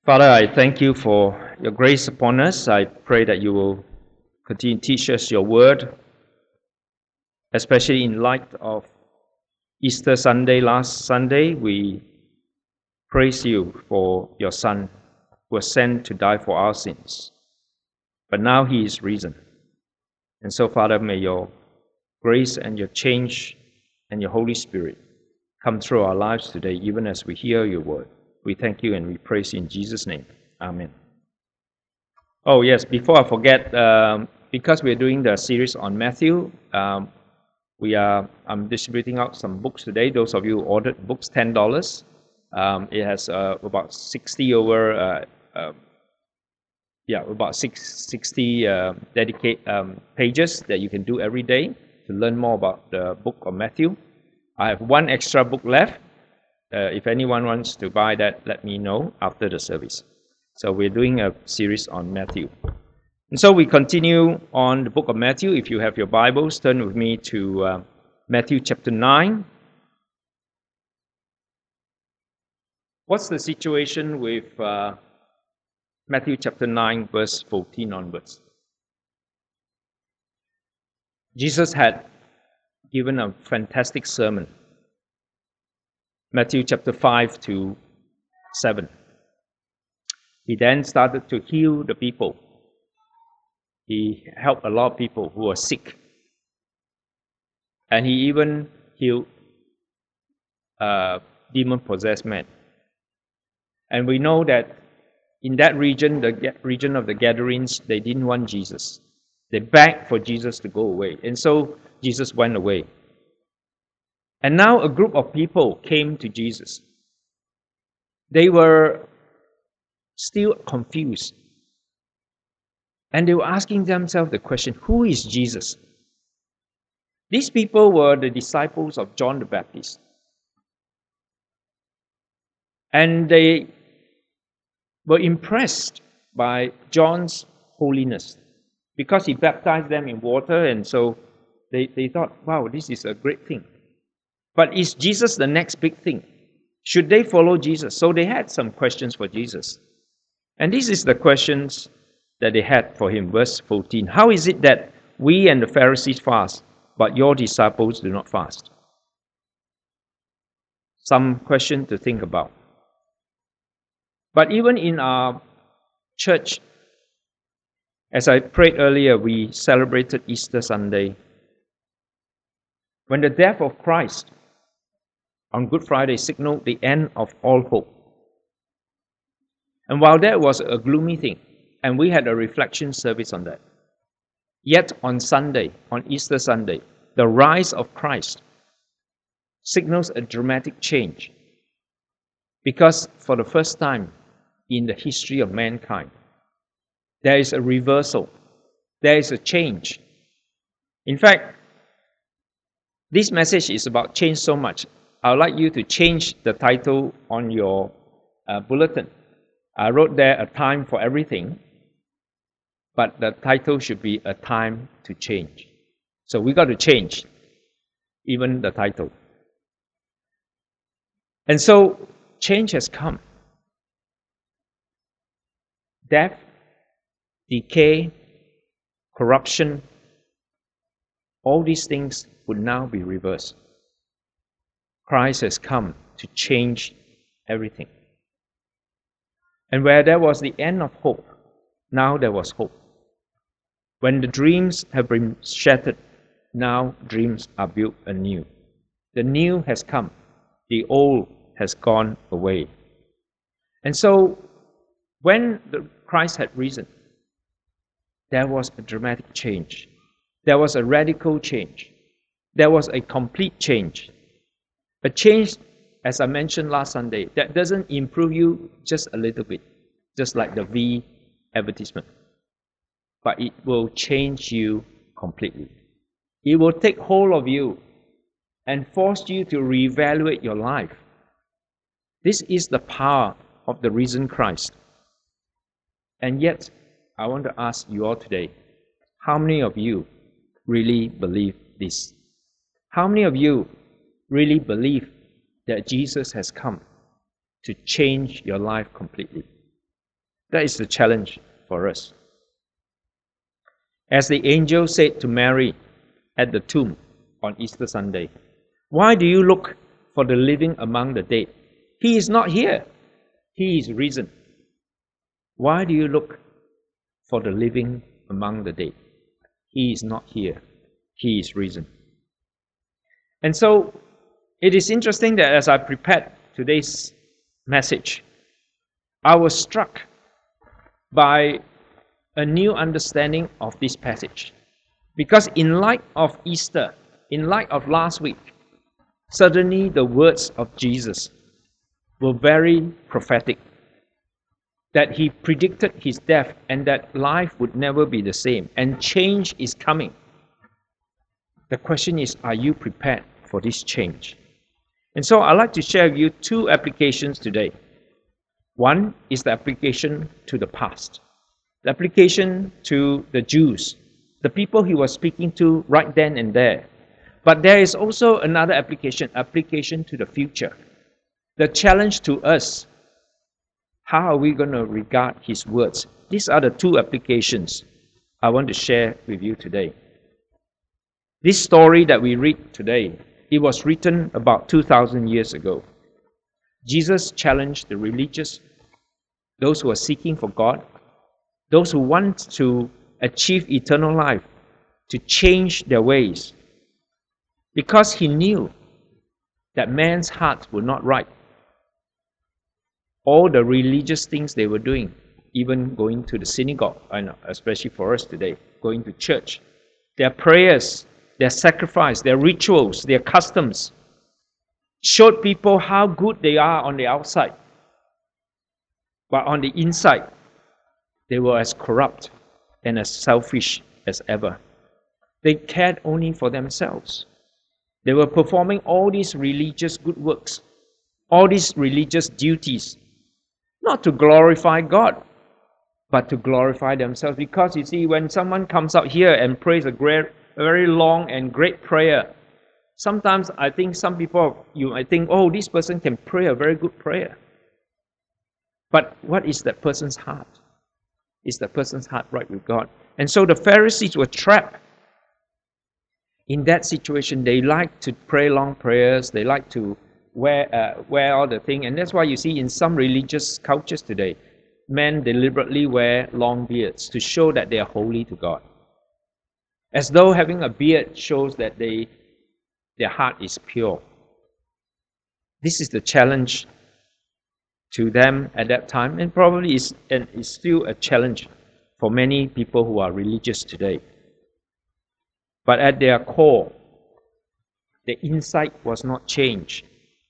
Father, I thank you for your grace upon us. I pray that you will continue to teach us your word, especially in light of Easter Sunday, last Sunday. We praise you for your Son who was sent to die for our sins. But now he is risen. And so, Father, may your grace and your change and your Holy Spirit come through our lives today, even as we hear your word. We thank you and we praise you in Jesus' name. Amen. Oh, yes, before I forget, because we're doing the series on Matthew, I'm distributing out some books today. Those of you who ordered books, $10. It has about 60 over, about 60 dedicate pages that you can do every day to learn more about the book of Matthew. I have one extra book left. If anyone wants to buy that, let me know after the service. So we're doing a series on Matthew. And so we continue on the book of Matthew. If you have your Bibles, turn with me to Matthew chapter 9. What's the situation with Matthew chapter 9, verse 14 onwards? Jesus had given a fantastic sermon. Matthew chapter 5 to 7. He then started to heal the people. He helped a lot of people who were sick. And he even healed demon-possessed men. And we know that in that region, the region of the Gadarenes, they didn't want Jesus. They begged for Jesus to go away. And so Jesus went away. And now a group of people came to Jesus. They were still confused. And they were asking themselves the question, who is Jesus? These people were the disciples of John the Baptist. And they were impressed by John's holiness because he baptized them in water, and so they thought, wow, this is a great thing. But is Jesus the next big thing? Should they follow Jesus? So they had some questions for Jesus. And this is the questions that they had for him. Verse 14. How is it that we and the Pharisees fast, but your disciples do not fast? Some question to think about. But even in our church, as I prayed earlier, we celebrated Easter Sunday. When the death of Christ on Good Friday signaled the end of all hope. And while that was a gloomy thing, and we had a reflection service on that, yet on Sunday, on Easter Sunday, the rise of Christ signals a dramatic change. Because for the first time in the history of mankind, there is a reversal. There is a change. In fact, this message is about change so much. I would like you to change the title on your bulletin. I wrote there, A Time for Everything, but the title should be A Time to Change. So we got to change even the title. And so change has come. Death, decay, corruption, all these things would now be reversed. Christ has come to change everything. And where there was the end of hope, now there was hope. When the dreams have been shattered, now dreams are built anew. The new has come. The old has gone away. And so, when Christ had risen, there was a dramatic change. There was a radical change. There was a complete change. A change, as I mentioned last Sunday, that doesn't improve you just a little bit, just like the V advertisement. But it will change you completely. It will take hold of you and force you to reevaluate your life. This is the power of the risen Christ. And yet, I want to ask you all today, how many of you really believe this? How many of you really believe that Jesus has come to change your life completely? That is the challenge for us. As the angel said to Mary at the tomb on Easter Sunday, "Why do you look for the living among the dead? He is not here. He is risen." Why do you look for the living among the dead? He is not here. He is risen. And so it is interesting that as I prepared today's message, I was struck by a new understanding of this passage. Because in light of Easter, in light of last week, suddenly the words of Jesus were very prophetic. That he predicted his death and that life would never be the same and change is coming. The question is, are you prepared for this change? And so I'd like to share with you two applications today. One is the application to the past, the application to the Jews, the people he was speaking to right then and there. But there is also another application to the future. The challenge to us, how are we going to regard his words? These are the two applications I want to share with you today. This story that we read today, it was written about 2,000 years ago. Jesus challenged the religious, those who are seeking for God, those who want to achieve eternal life, to change their ways, because he knew that man's hearts were not right. All the religious things they were doing, even going to the synagogue, especially for us today, going to church, their prayers, their sacrifice, their rituals, their customs, showed people how good they are on the outside. But on the inside, they were as corrupt and as selfish as ever. They cared only for themselves. They were performing all these religious good works, all these religious duties, not to glorify God, but to glorify themselves. Because you see, when someone comes out here and prays a very long and great prayer, sometimes I think some people, you might think, oh, this person can pray a very good prayer. But what is that person's heart? Is that person's heart right with God? And so the Pharisees were trapped in that situation. They like to pray long prayers. They like to wear all the thing. And that's why you see in some religious cultures today, men deliberately wear long beards to show that they are holy to God. As though having a beard shows that their heart is pure. This is the challenge to them at that time, and probably is still a challenge for many people who are religious today. But at their core, the insight was not changed.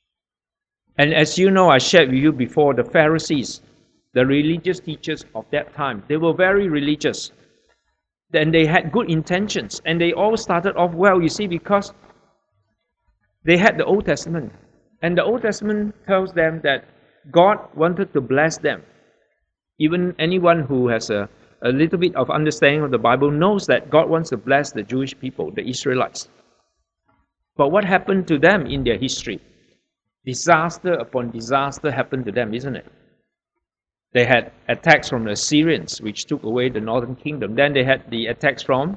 And as you know, I shared with you before, the Pharisees, the religious teachers of that time, they were very religious. Then they had good intentions, and they all started off well, you see, because they had the Old Testament. And the Old Testament tells them that God wanted to bless them. Even anyone who has a little bit of understanding of the Bible knows that God wants to bless the Jewish people, the Israelites. But what happened to them in their history? Disaster upon disaster happened to them, isn't it? They had attacks from the Assyrians, which took away the northern kingdom. Then they had the attacks from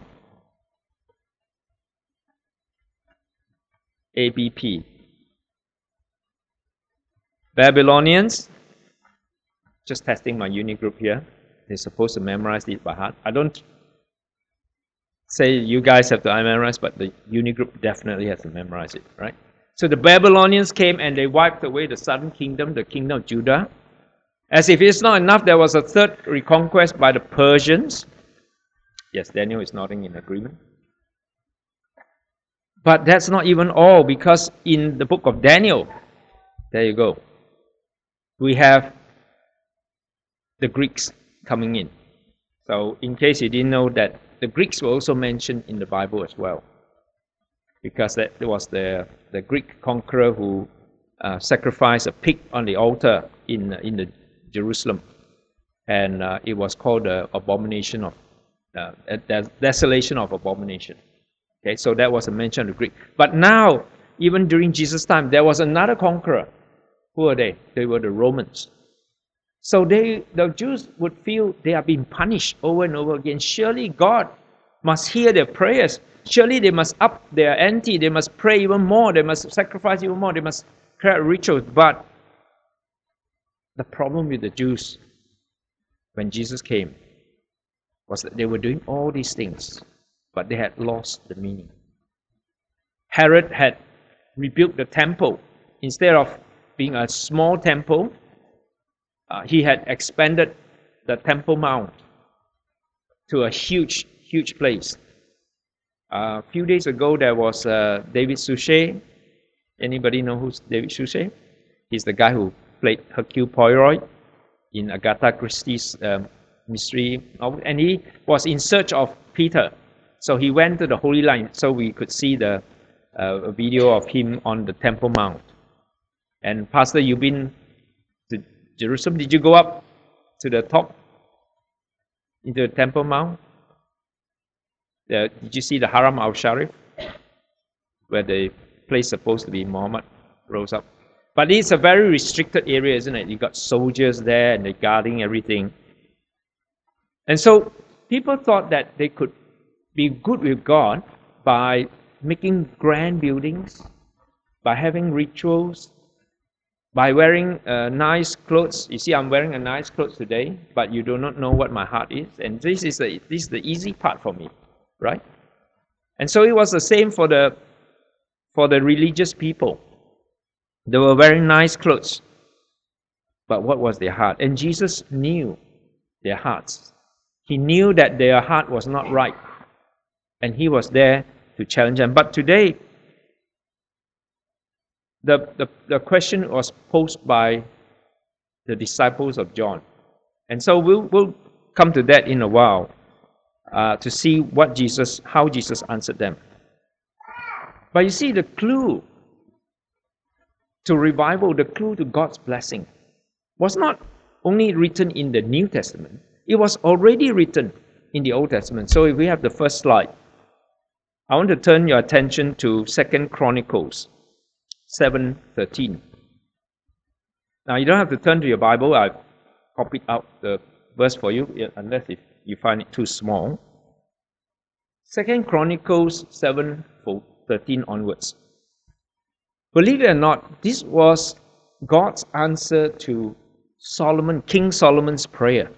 ABP. Babylonians, just testing my uni group here. They're supposed to memorize it by heart. I don't say you guys have to memorize, but the uni group definitely has to memorize it, right? So the Babylonians came and they wiped away the southern kingdom, the kingdom of Judah. As if it's not enough, there was a third reconquest by the Persians. Yes, Daniel is nodding in agreement. But that's not even all, because in the book of Daniel, there you go, we have the Greeks coming in. So in case you didn't know that, the Greeks were also mentioned in the Bible as well, because that was the Greek conqueror who sacrificed a pig on the altar in the Jerusalem, and it was called the abomination of desolation of abomination. Okay, so that was a mention of the Greek. But now, even during Jesus' time, there was another conqueror. Who are they? They were the Romans. So the Jews would feel they are being punished over and over again. Surely God must hear their prayers. Surely they must up their ante. They must pray even more. They must sacrifice even more. They must carry rituals. But the problem with the Jews when Jesus came was that they were doing all these things, but they had lost the meaning. Herod had rebuilt the temple. Instead of being a small temple, he had expanded the Temple Mount to a huge, huge place. A few days ago, there was David Suchet. Anybody know who's David Suchet? He's the guy who played Hercule Poirot in Agatha Christie's mystery novel, and he was in search of Peter. So he went to the Holy Land, so we could see the a video of him on the Temple Mount. And Pastor, you've been to Jerusalem. Did you go up to the top into the Temple Mount? Did you see the Haram al-Sharif, where the place supposed to be Muhammad rose up? But it's a very restricted area, isn't it? You got soldiers there and they're guarding everything. And so people thought that they could be good with God by making grand buildings, by having rituals, by wearing nice clothes. You see, I'm wearing a nice clothes today, but you do not know what my heart is. And this is the easy part for me, right? And so it was the same for the religious people. They were wearing nice clothes, but what was their heart? And Jesus knew their hearts. He knew that their heart was not right, and he was there to challenge them. But today, the question was posed by the disciples of John, and so we'll come to that in a while to see how Jesus answered them. But you see, the clue to revival, the clue to God's blessing, was not only written in the New Testament, it was already written in the Old Testament. So if we have the first slide, I want to turn your attention to 2 Chronicles 7:13. Now you don't have to turn to your Bible. I've copied out the verse for you, unless if you find it too small. 2 Chronicles 7:13 onwards. Believe it or not, this was God's answer to King Solomon's prayer.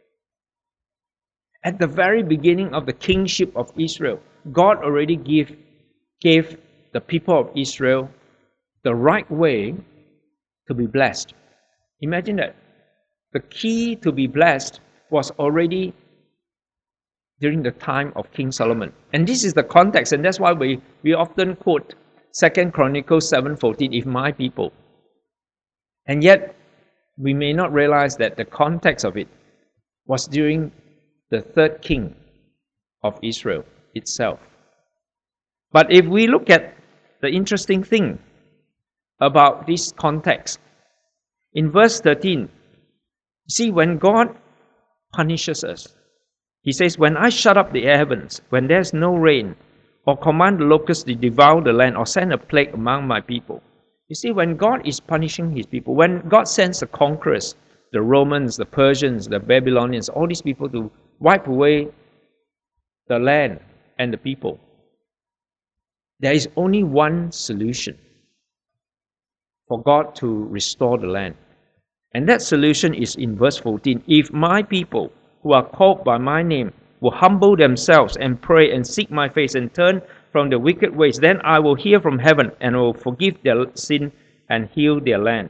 At the very beginning of the kingship of Israel, God already gave the people of Israel the right way to be blessed. Imagine that. The key to be blessed was already during the time of King Solomon. And this is the context, and that's why we often quote 2 Chronicles 7:14, if my people. And yet, we may not realize that the context of it was during the third king of Israel itself. But if we look at the interesting thing about this context, in verse 13, see, when God punishes us, he says, when I shut up the heavens, when there's no rain, or command the locusts to devour the land, or send a plague among my people. You see, when God is punishing his people, when God sends the conquerors, the Romans, the Persians, the Babylonians, all these people to wipe away the land and the people, there is only one solution for God to restore the land. And that solution is in verse 14. If my people who are called by my name will humble themselves and pray and seek my face and turn from the wicked ways, then I will hear from heaven and will forgive their sin and heal their land.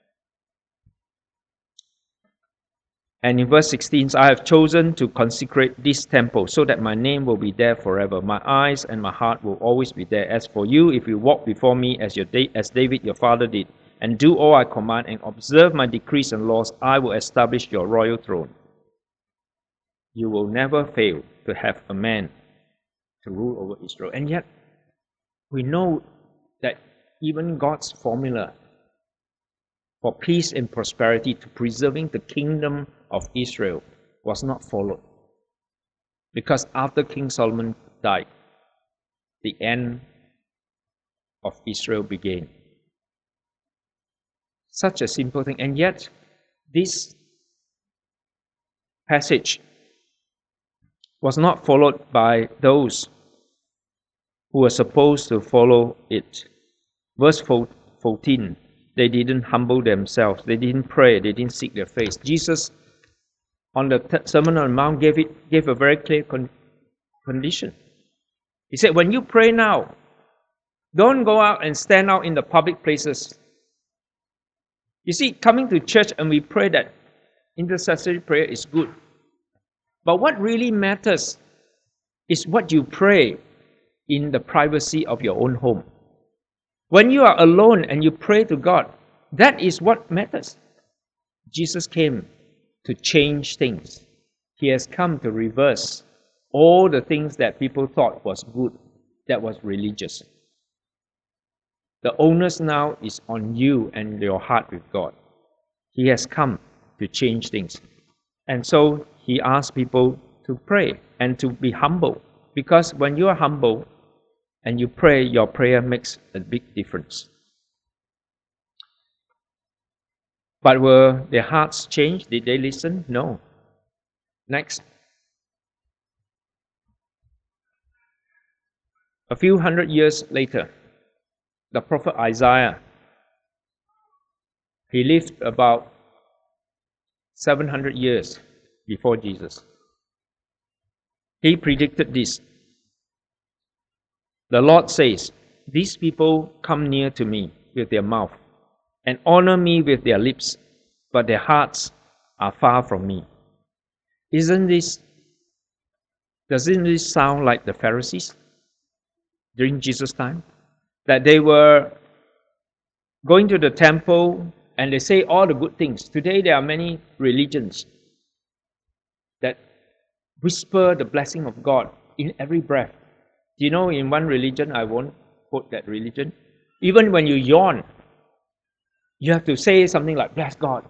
And in verse 16, I have chosen to consecrate this temple so that my name will be there forever. My eyes and my heart will always be there. As for you, if you walk before me as David your father did, and do all I command and observe my decrees and laws, I will establish your royal throne. You will never fail to have a man to rule over Israel. And yet, we know that even God's formula for peace and prosperity, to preserving the kingdom of Israel, was not followed. Because after King Solomon died, the end of Israel began. Such a simple thing. And yet, this passage was not followed by those who were supposed to follow it. Verse 14, they didn't humble themselves, they didn't pray, they didn't seek their face. Jesus, on the Sermon on the Mount, gave a very clear condition. He said, when you pray now, don't go out and stand out in the public places. You see, coming to church and we pray that intercessory prayer is good. But what really matters is what you pray in the privacy of your own home. When you are alone and you pray to God, that is what matters. Jesus came to change things. He has come to reverse all the things that people thought was good, that was religious. The onus now is on you and your heart with God. He has come to change things. And so he asks people to pray and to be humble. Because when you are humble and you pray, your prayer makes a big difference. But were their hearts changed? Did they listen? No. Next. A few hundred years later, the prophet Isaiah, he lived about 700 years before Jesus. He predicted this. The Lord says, these people come near to me with their mouth and honor me with their lips, but their hearts are far from me. Doesn't this sound like the Pharisees during Jesus' time? That they were going to the temple and they say all the good things. Today there are many religions that whisper the blessing of God in every breath. Do you know, in one religion, I won't quote that religion, even when you yawn, you have to say something like, bless God.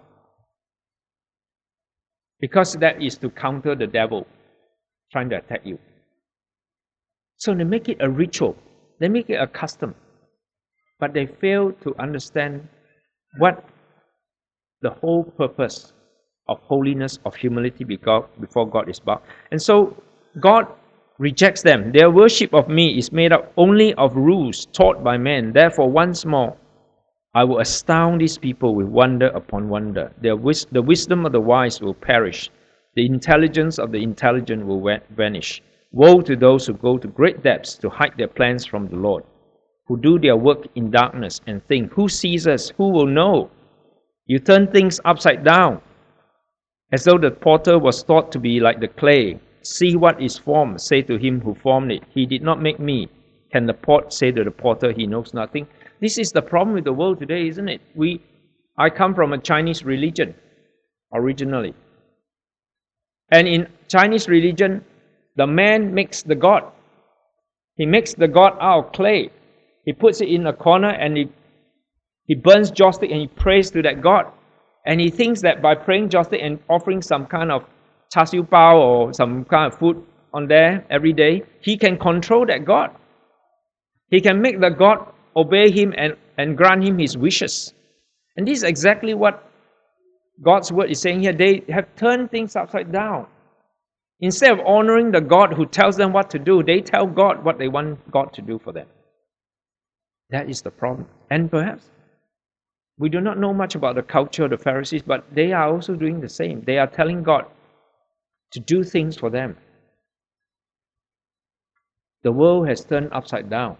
Because that is to counter the devil trying to attack you. So they make it a ritual. They make it a custom. But they fail to understand what the whole purpose of holiness, of humility before God is about. And so God rejects them. Their worship of me is made up only of rules taught by men. Therefore, once more, I will astound these people with wonder upon wonder. The wisdom of the wise will perish. The intelligence of the intelligent will vanish. Woe to those who go to great depths to hide their plans from the Lord, who do their work in darkness and think, who sees us? Who will know? You turn things upside down, as though the potter was thought to be like the clay. See what is formed, say to him who formed it, he did not make me. Can the pot say to the potter, he knows nothing? This is the problem with the world today, isn't it? I come from a Chinese religion, originally. And in Chinese religion, the man makes the god. He makes the god out of clay. He puts it in a corner and he burns joss stick and he prays to that god. And he thinks that by praying joss stick and offering some kind of char siu bao or some kind of food on there every day, he can control that god. He can make the god obey him and grant him his wishes. And this is exactly what God's word is saying here. They have turned things upside down. Instead of honoring the God who tells them what to do, they tell God what they want God to do for them. That is the problem. And perhaps we do not know much about the culture of the Pharisees, but they are also doing the same. They are telling God to do things for them. The world has turned upside down.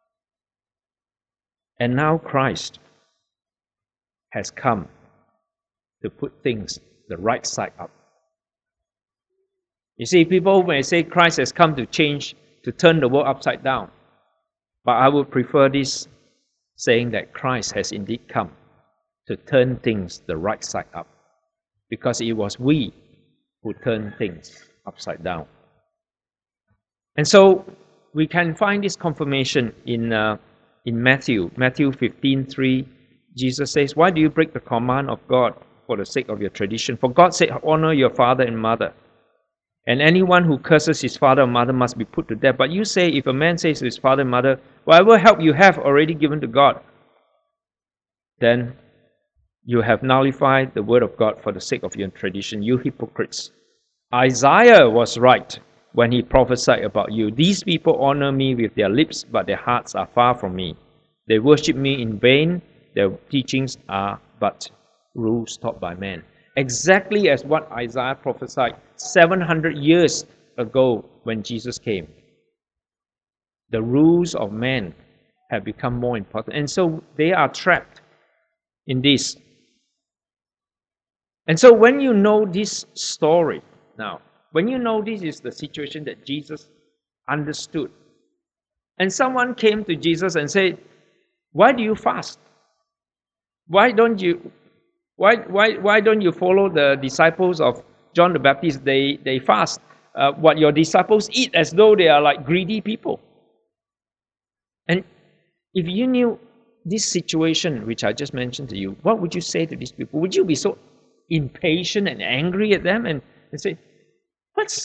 And now Christ has come to put things the right side up. You see, people may say Christ has come to change, to turn the world upside down. But I would prefer this saying that Christ has indeed come to turn things the right side up. Because it was we who turned things upside down. And so we can find this confirmation in Matthew 15:3. Jesus says, why do you break the command of God for the sake of your tradition? For God said, honor your father and mother. And anyone who curses his father or mother must be put to death. But you say, if a man says to his father and mother, whatever help you have already given to God, then you have nullified the word of God for the sake of your tradition. You hypocrites, Isaiah was right when he prophesied about you. These people honor me with their lips, but their hearts are far from me. They worship me in vain. Their teachings are but rules taught by men. Exactly as what Isaiah prophesied 700 years ago when Jesus came. The rules of men have become more important. And so they are trapped in this. And so when you know this story, now, when you know this is the situation that Jesus understood, and someone came to Jesus and said, why do you fast? Why don't you follow the disciples of John the Baptist? They fast. What your disciples eat as though they are like greedy people. And if you knew this situation which I just mentioned to you, what would you say to these people? Would you be so impatient and angry at them and say, what's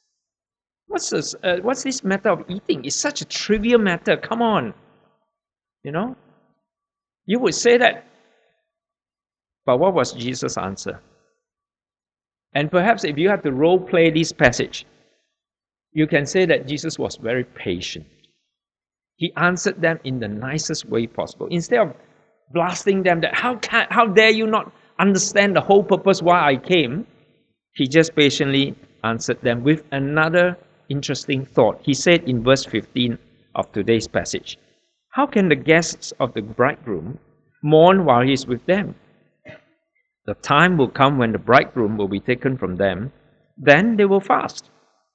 this matter of eating? It's such a trivial matter. Come on. You know? You would say that. But what was Jesus' answer? And perhaps if you have to role play this passage, you can say that Jesus was very patient. He answered them in the nicest way possible. Instead of blasting them that how dare you not understand the whole purpose why I came, he just patiently answered them with another interesting thought. He said in verse 15 of today's passage, how can the guests of the bridegroom mourn while he is with them? The time will come when the bridegroom will be taken from them, then they will fast.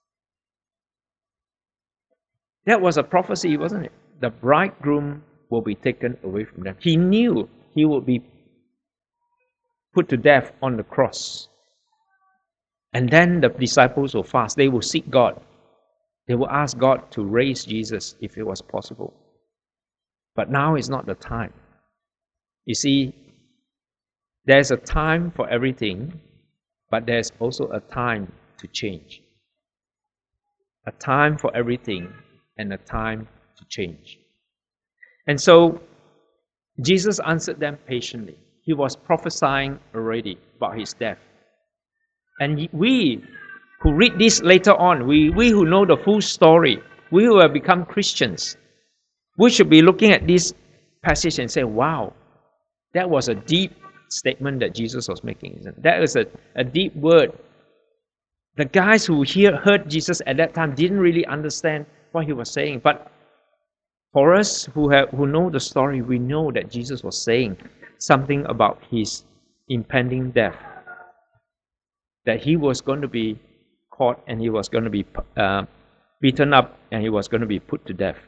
That was a prophecy, wasn't it? The bridegroom will be taken away from them. He knew he would be put to death on the cross. And then the disciples will fast. They will seek God. They will ask God to raise Jesus if it was possible. But now is not the time. You see, there's a time for everything, but there's also a time to change. A time for everything and a time to change. And so Jesus answered them patiently. He was prophesying already about his death. And we who read this later on, we who know the full story, we who have become Christians, we should be looking at this passage and say, wow, that was a deep statement that Jesus was making. Isn't it? That was a deep word. The guys who heard Jesus at that time didn't really understand what he was saying. But for us who know the story, we know that Jesus was saying something about his impending death. That he was going to be caught and he was going to be beaten up and he was going to be put to death.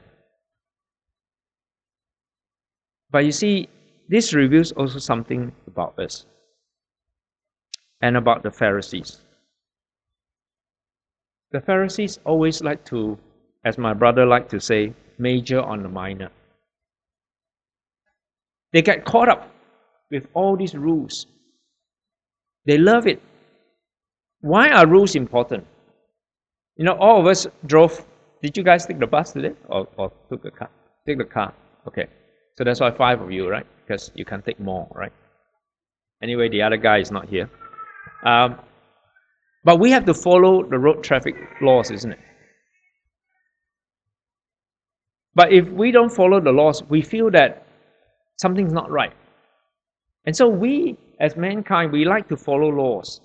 But you see, this reveals also something about us and about the Pharisees. The Pharisees always like to, as my brother liked to say, major on the minor. They get caught up with all these rules. They love it. Why are rules important? You know, all of us drove. Did you guys take the bus today or took a car? Take the car. Okay. So that's why 5 of you, right? Because you can take more, right? Anyway, the other guy is not here. But we have to follow the road traffic laws, isn't it? But if we don't follow the laws, we feel that something's not right. And so we, as mankind, we like to follow laws.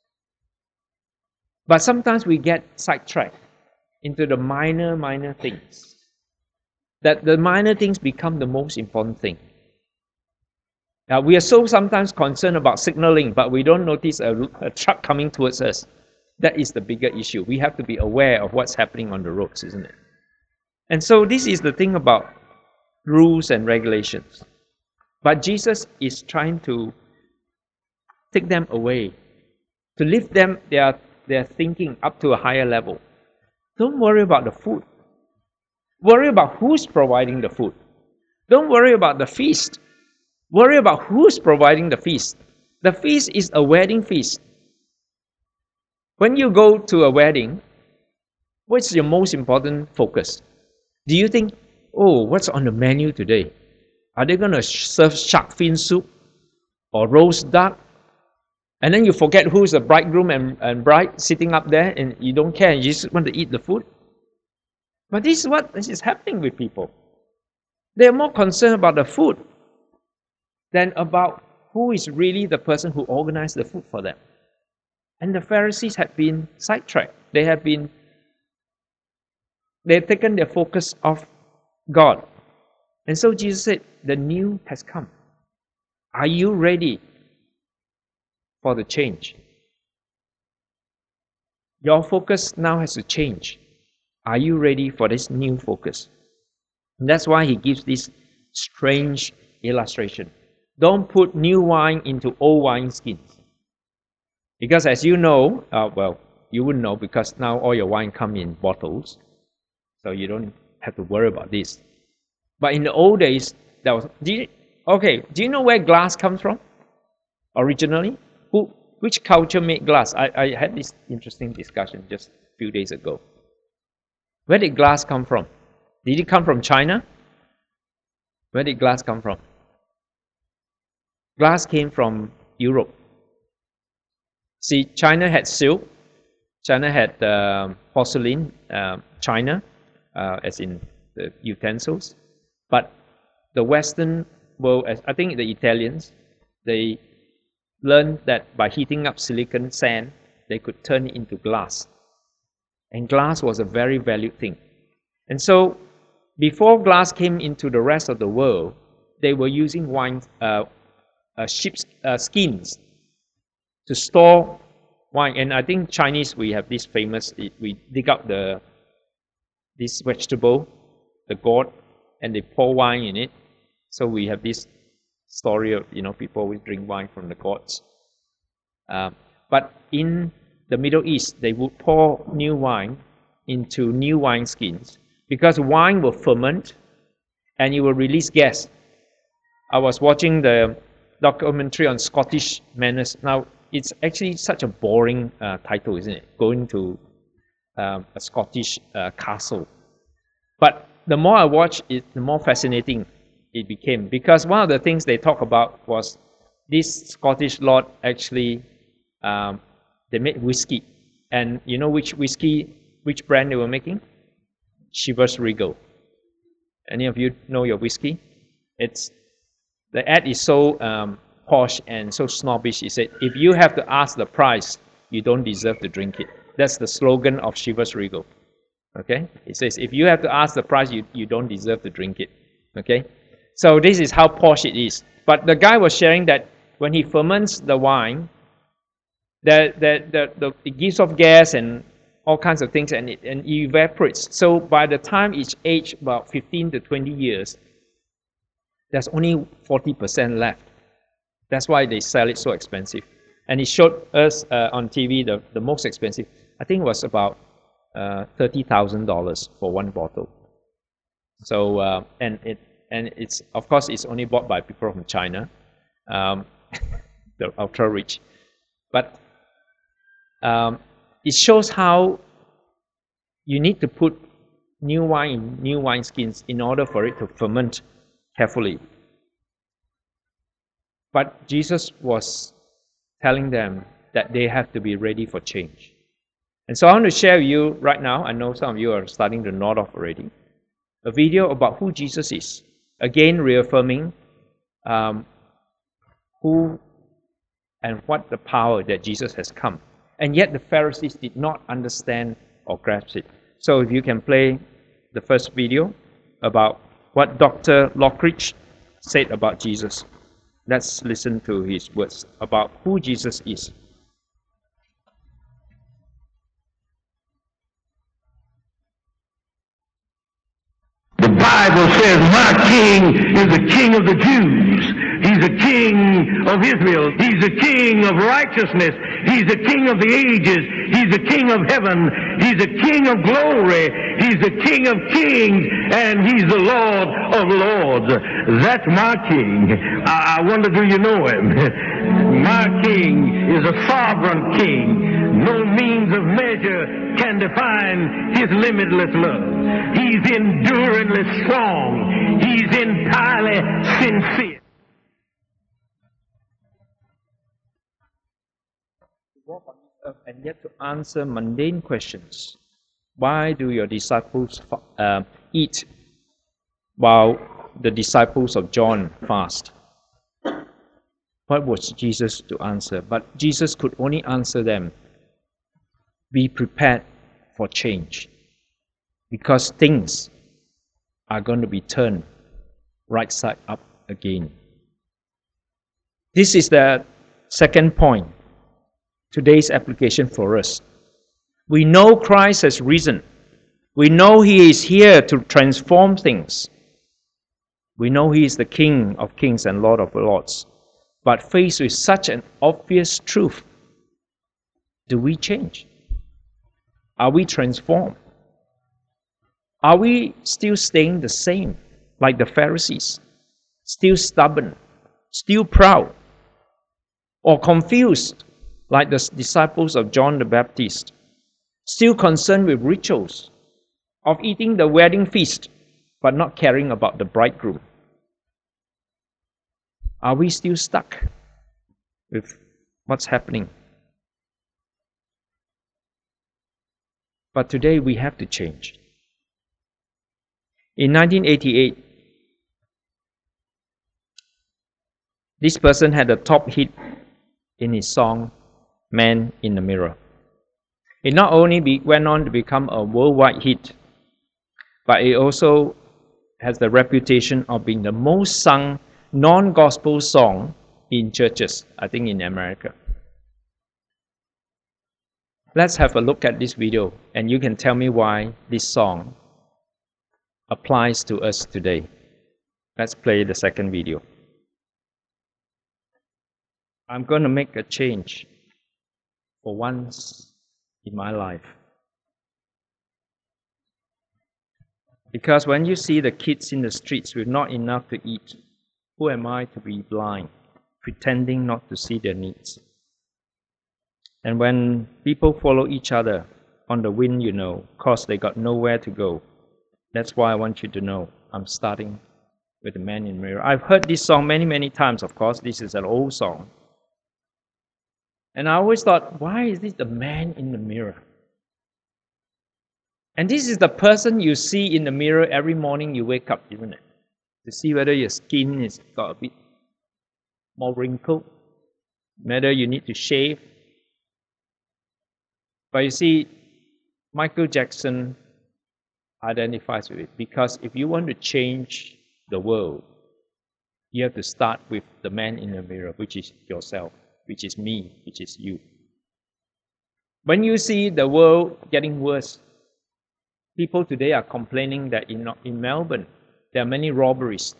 But sometimes we get sidetracked into the minor things. That the minor things become the most important thing. Now, we are so sometimes concerned about signaling, but we don't notice a truck coming towards us. That is the bigger issue. We have to be aware of what's happening on the roads, isn't it? And so this is the thing about rules and regulations. But Jesus is trying to take them away, to lift them, their thinking up to a higher level. Don't worry about the food. Worry about who's providing the food. Don't worry about the feast. Worry about who's providing the feast. The feast is a wedding feast. When you go to a wedding, what's your most important focus? Do you think, oh, what's on the menu today? Are they going to serve shark fin soup or roast duck And then you forget who's the bridegroom and bride sitting up there, and you don't care, you just want to eat the food. But this is what is happening with people. They're more concerned about the food than about who is really the person who organized the food for them. And the Pharisees had been sidetracked. They've taken their focus off God. And so Jesus said, the new has come. Are you ready for the change? Your focus now has to change. Are you ready for this new focus? And that's why he gives this strange illustration. Don't put new wine into old wine skins. Because as you know, well, you wouldn't know because now all your wine come in bottles. So you don't have to worry about this. But in the old days, that was... Do you know where glass comes from? Originally? Which culture made glass? I had this interesting discussion just a few days ago. Where did glass come from? Did it come from China? Where did glass come from? Glass came from Europe. See, China had silk. China had porcelain, China, as in the utensils. But the Western world, I think the Italians, they learned that by heating up silicon sand, they could turn it into glass. And glass was a very valued thing. And so, before glass came into the rest of the world, they were using sheep's skins to store wine. And I think Chinese, we have this famous, we dig up this vegetable, the gourd, and they pour wine in it. So we have this story of, people always drink wine from the gourds. But in the Middle East, they would pour new wine into new wine skins because wine will ferment and it will release gas. I was watching the documentary on Scottish manners. Now, it's actually such a boring title, isn't it? Going to a Scottish castle. But the more I watched it, the more fascinating it became. Because one of the things they talk about was this Scottish lord actually, they made whiskey. And you know which brand they were making? Chivas Regal. Any of you know your whiskey? The ad is so posh and so snobbish. It said, if you have to ask the price, you don't deserve to drink it. That's the slogan of Chivas Regal. Okay? It says, if you have to ask the price, you don't deserve to drink it. Okay? So this is how posh it is. But the guy was sharing that when he ferments the wine, it gives off gas and all kinds of things, and it evaporates. So by the time it's aged about 15 to 20 years, there's only 40% left. That's why they sell it so expensive. And he showed us on TV the most expensive. I think it was about $30,000 for one bottle. So it's of course it's only bought by people from China, the ultra rich. But it shows how you need to put new wine in new wineskins in order for it to ferment carefully. But Jesus was telling them that they have to be ready for change. And so I want to share with you right now, I know some of you are starting to nod off already, a video about who Jesus is. Again, reaffirming who and what the power that Jesus has come. And yet the Pharisees did not understand or grasp it. So if you can play the first video about what Dr. Lockridge said about Jesus. Let's listen to his words about who Jesus is. The Bible says, my king is the king of the Jews. He's the king of Israel. He's the king of righteousness. He's the king of the ages. He's the king of heaven. He's the king of glory. He's the king of kings. And he's the Lord of lords. That's my king. I wonder, do you know him? My king is a sovereign king. No means of measure can define his limitless love. He's enduringly strong. He's entirely sincere. walk on this earth and yet to answer mundane questions. Why do your disciples eat while the disciples of John fast? What was Jesus to answer? But Jesus could only answer them, be prepared for change, because things are going to be turned right side up again. This is the second point, today's application for us. We know Christ has risen. We know He is here to transform things. We know He is the King of kings and Lord of lords. But faced with such an obvious truth, do we change? Are we transformed? Are we still staying the same, like the Pharisees? Still stubborn, still proud, or confused, like the disciples of John the Baptist? Still concerned with rituals of eating the wedding feast, but not caring about the bridegroom? Are we still stuck with what's happening? But today we have to change. In 1988, this person had a top hit in his song, Man in the Mirror. It not only went on to become a worldwide hit, but it also has the reputation of being the most sung non-gospel song in churches, I think in America. Let's have a look at this video, and you can tell me why this song applies to us today. Let's play the second video. I'm going to make a change for once in my life. Because when you see the kids in the streets with not enough to eat, who am I to be blind, pretending not to see their needs? And when people follow each other on the wind, you know, because they got nowhere to go. That's why I want you to know I'm starting with the Man in the Mirror. I've heard this song many, many times, of course. This is an old song. And I always thought, why is this the man in the mirror? And this is the person you see in the mirror every morning you wake up, isn't it? To see whether your skin is got a bit more wrinkled, whether you need to shave. But you see, Michael Jackson identifies with it, because if you want to change the world, you have to start with the man in the mirror, which is yourself, which is me, which is you. When you see the world getting worse, people today are complaining that in Melbourne, there are many robberies.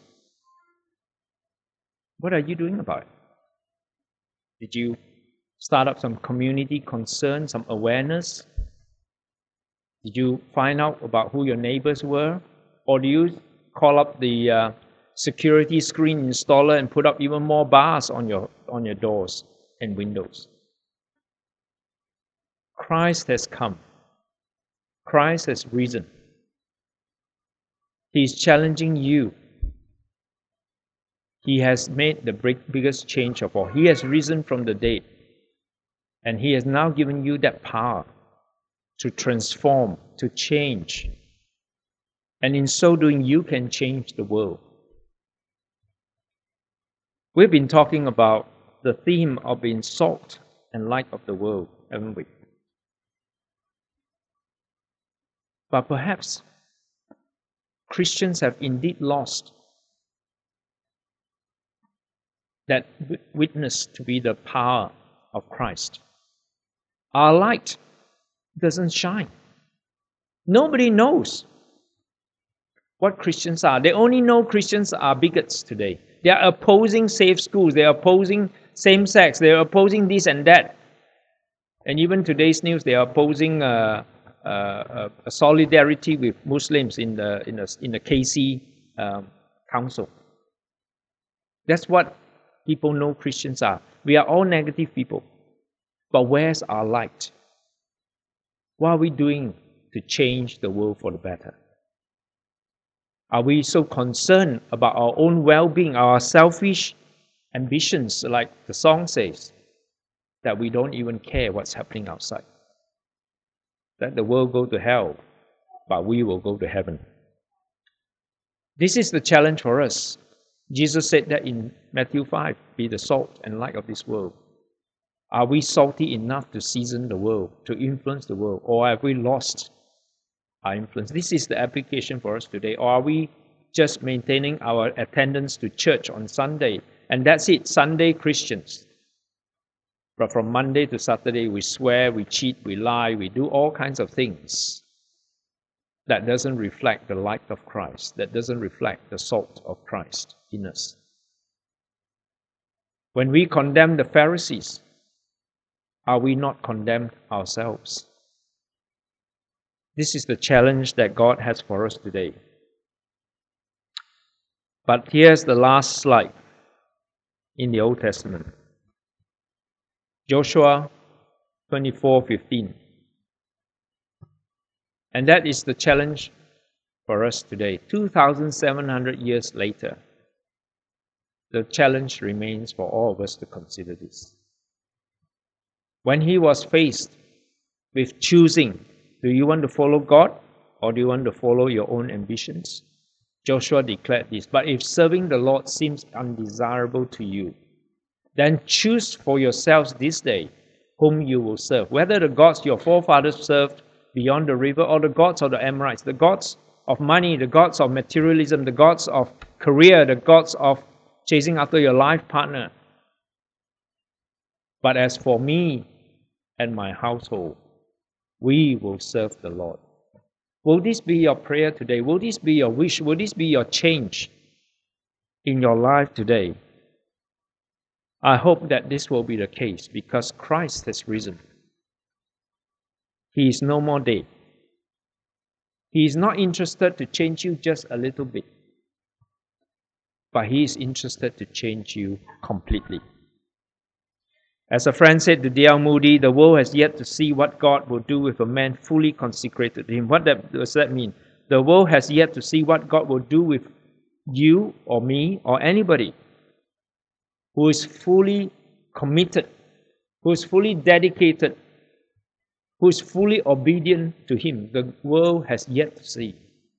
What are you doing about it? Did you start up some community concern, some awareness? Did you find out about who your neighbors were? Or do you call up the security screen installer and put up even more bars on your doors and windows? Christ has come. Christ has risen. He is challenging you. He has made the biggest change of all. He has risen from the dead. And He has now given you that power to transform, to change. And in so doing, you can change the world. We've been talking about the theme of being salt and light of the world, haven't we? But perhaps Christians have indeed lost that witness to be the power of Christ. Our light doesn't shine. Nobody knows what Christians are. They only know Christians are bigots today. They are opposing safe schools. They are opposing same-sex. They are opposing this and that. And even today's news, they are opposing a solidarity with Muslims in the KC Council. That's what people know Christians are. We are all negative people. But where's our light? What are we doing to change the world for the better? Are we so concerned about our own well-being, our selfish ambitions, like the song says? that we don't even care what's happening outside. Let the world go to hell, but we will go to heaven. This is the challenge for us. Jesus said that in Matthew 5, be the salt and light of this world. Are we salty enough to season the world, to influence the world, or have we lost our influence? This is the application for us today. Or are we just maintaining our attendance to church on Sunday, and that's it, Sunday Christians? But from Monday to Saturday, we swear, we cheat, we lie, we do all kinds of things that doesn't reflect the light of Christ, that doesn't reflect the salt of Christ in us. When we condemn the Pharisees, are we not condemned ourselves? This is the challenge that God has for us today. But here's the last slide in the Old Testament. Joshua 24:15. And that is the challenge for us today. 2,700 years later, the challenge remains for all of us to consider this. When he was faced with choosing, do you want to follow God or do you want to follow your own ambitions? Joshua declared this, but if serving the Lord seems undesirable to you, then choose for yourselves this day whom you will serve, whether the gods your forefathers served beyond the river or the gods of the Amorites, the gods of money, the gods of materialism, the gods of career, the gods of chasing after your life partner. But as for me and my household, we will serve the Lord. Will this be your prayer today? Will this be your wish? Will this be your change in your life today? I hope that this will be the case because Christ has risen. He is no more dead. He is not interested to change you just a little bit, but He is interested to change you completely. As a friend said to D.L. Moody, the world has yet to see what God will do with a man fully consecrated to Him. What does that mean? The world has yet to see what God will do with you or me or anybody who is fully committed, who is fully dedicated, who is fully obedient to Him. The world has yet to see.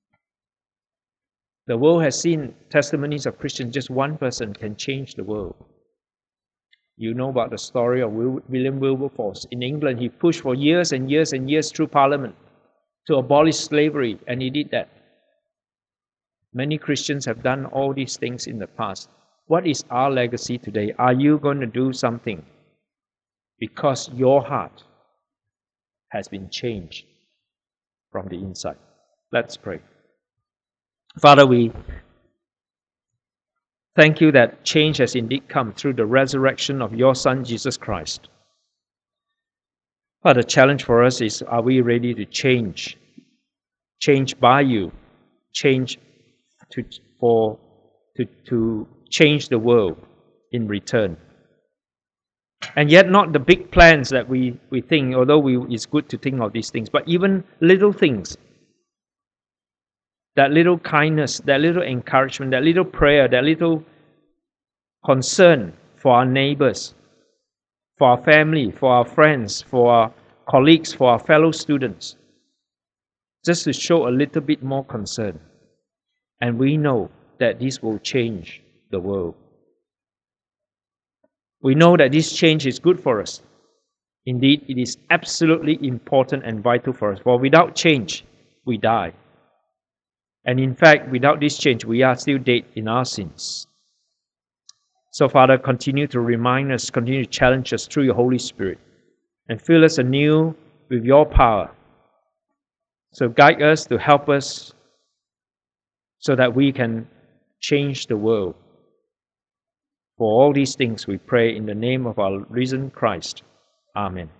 The world has seen testimonies of Christians. Just one person can change the world. You know about the story of William Wilberforce. In England, he pushed for years and years and years through Parliament to abolish slavery, and he did that. Many Christians have done all these things in the past. What is our legacy today? Are you going to do something because your heart has been changed from the inside? Let's pray. Father, we thank you that change has indeed come through the resurrection of your Son, Jesus Christ. But the challenge for us is, are we ready to change? Change by you. Change to change the world in return. And yet not the big plans that we think, although it's good to think of these things, but even little things. That little kindness, that little encouragement, that little prayer, that little concern for our neighbors, for our family, for our friends, for our colleagues, for our fellow students. Just to show a little bit more concern. And we know that this will change the world. We know that this change is good for us. Indeed, it is absolutely important and vital for us. For without change, we die. And in fact, without this change, we are still dead in our sins. So, Father, continue to remind us, continue to challenge us through your Holy Spirit, and fill us anew with your power. So guide us, to help us, so that we can change the world. For all these things we pray in the name of our risen Christ. Amen.